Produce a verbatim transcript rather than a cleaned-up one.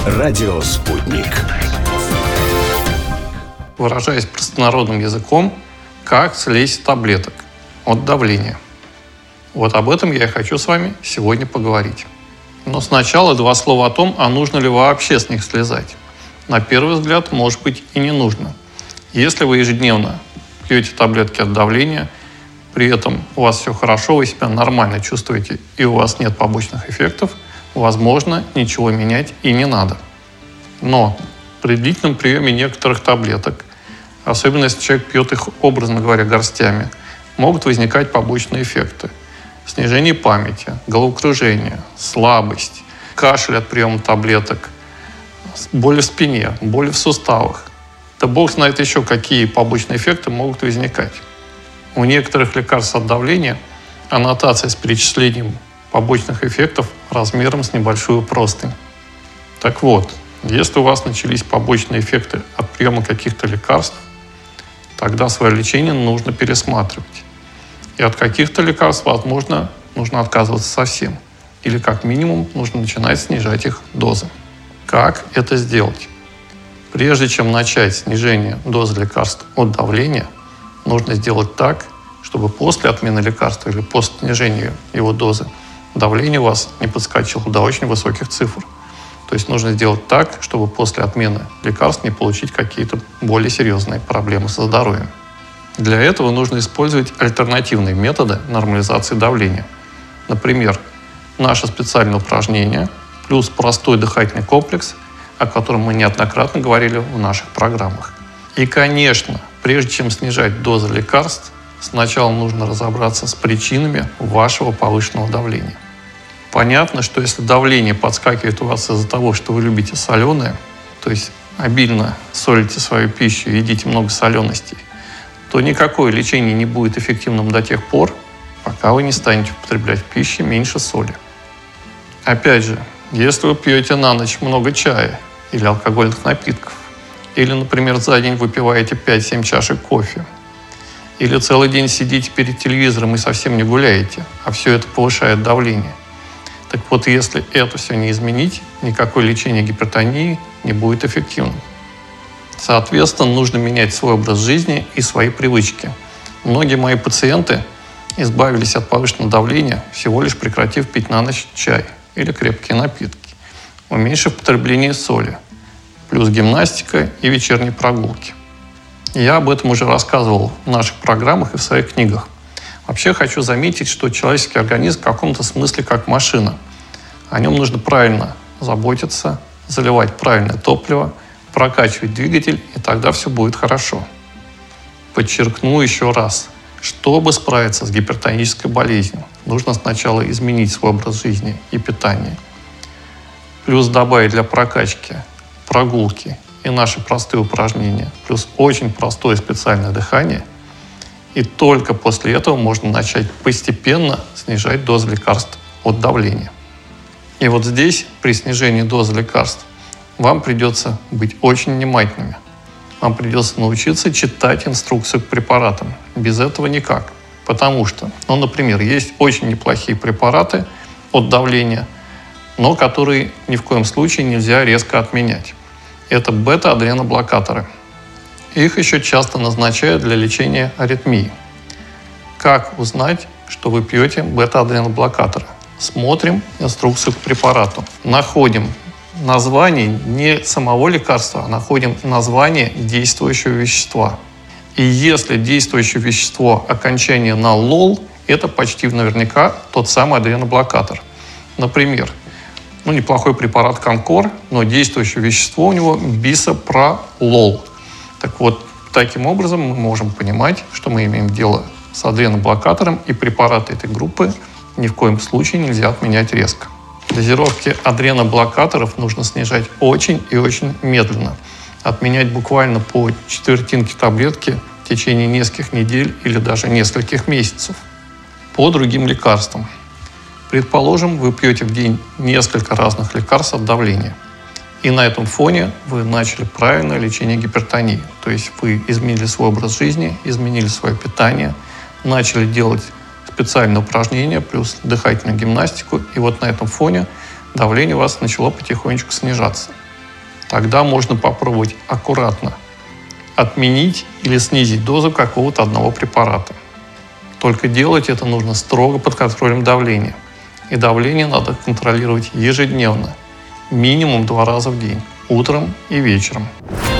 Радио «Спутник». Выражаясь простонародным языком, как слезть с таблеток от давления. Вот об этом я и хочу с вами сегодня поговорить. Но сначала два слова о том, а нужно ли вообще с них слезать. На первый взгляд, может быть, и не нужно. Если вы ежедневно пьете таблетки от давления, при этом у вас все хорошо, вы себя нормально чувствуете и у вас нет побочных эффектов, возможно, ничего менять и не надо. Но при длительном приеме некоторых таблеток, особенно если человек пьет их, образно говоря, горстями, могут возникать побочные эффекты. Снижение памяти, головокружение, слабость, кашель от приема таблеток, боли в спине, боли в суставах. Да бог знает еще, какие побочные эффекты могут возникать. У некоторых лекарств от давления аннотация с перечислением побочных эффектов размером с небольшую простынь. Так вот, если у вас начались побочные эффекты от приема каких-то лекарств, тогда свое лечение нужно пересматривать. И от каких-то лекарств, возможно, нужно отказываться совсем. Или как минимум нужно начинать снижать их дозы. Как это сделать? Прежде чем начать снижение дозы лекарств от давления, нужно сделать так, чтобы после отмены лекарства или после снижения его дозы давление у вас не подскочило до очень высоких цифр. То есть нужно сделать так, чтобы после отмены лекарств не получить какие-то более серьезные проблемы со здоровьем. Для этого нужно использовать альтернативные методы нормализации давления. Например, наше специальное упражнение плюс простой дыхательный комплекс, о котором мы неоднократно говорили в наших программах. И, конечно, прежде чем снижать дозы лекарств, сначала нужно разобраться с причинами вашего повышенного давления. Понятно, что если давление подскакивает у вас из-за того, что вы любите соленое, то есть обильно солите свою пищу и едите много соленостей, то никакое лечение не будет эффективным до тех пор, пока вы не станете употреблять в пище меньше соли. Опять же, если вы пьете на ночь много чая или алкогольных напитков, или, например, за день выпиваете пять-семь чашек кофе, или целый день сидите перед телевизором и совсем не гуляете, а все это повышает давление. Так вот, если это все не изменить, никакое лечение гипертонии не будет эффективным. Соответственно, нужно менять свой образ жизни и свои привычки. Многие мои пациенты избавились от повышенного давления, всего лишь прекратив пить на ночь чай или крепкие напитки, уменьшив потребление соли, плюс гимнастика и вечерние прогулки. Я об этом уже рассказывал в наших программах и в своих книгах. Вообще хочу заметить, что человеческий организм в каком-то смысле как машина. О нем нужно правильно заботиться, заливать правильное топливо, прокачивать двигатель, и тогда все будет хорошо. Подчеркну еще раз, чтобы справиться с гипертонической болезнью, нужно сначала изменить свой образ жизни и питание, плюс добавить для прокачки прогулки и наши простые упражнения, плюс очень простое специальное дыхание. И только после этого можно начать постепенно снижать дозу лекарств от давления. И вот здесь, при снижении дозы лекарств, вам придется быть очень внимательными. Вам придется научиться читать инструкцию к препаратам. Без этого никак. Потому что, ну, например, есть очень неплохие препараты от давления, но которые ни в коем случае нельзя резко отменять. Это бета-адреноблокаторы. Их еще часто назначают для лечения аритмии. Как узнать, что вы пьете бета-адреноблокаторы? Смотрим инструкцию к препарату. Находим название не самого лекарства, а находим название действующего вещества. И если действующее вещество окончание на лол, это почти наверняка тот самый адреноблокатор. Например, ну, неплохой препарат Конкор, но действующее вещество у него бисопролол. Так вот, таким образом мы можем понимать, что мы имеем дело с адреноблокатором, и препараты этой группы ни в коем случае нельзя отменять резко. Дозировки адреноблокаторов нужно снижать очень и очень медленно. Отменять буквально по четвертинке таблетки в течение нескольких недель или даже нескольких месяцев. По другим лекарствам. Предположим, вы пьете в день несколько разных лекарств от давления. И на этом фоне вы начали правильное лечение гипертонии. То есть вы изменили свой образ жизни, изменили свое питание, начали делать специальные упражнения плюс дыхательную гимнастику. И вот на этом фоне давление у вас начало потихонечку снижаться. Тогда можно попробовать аккуратно отменить или снизить дозу какого-то одного препарата. Только делать это нужно строго под контролем давления. И давление надо контролировать ежедневно, минимум два раза в день, утром и вечером.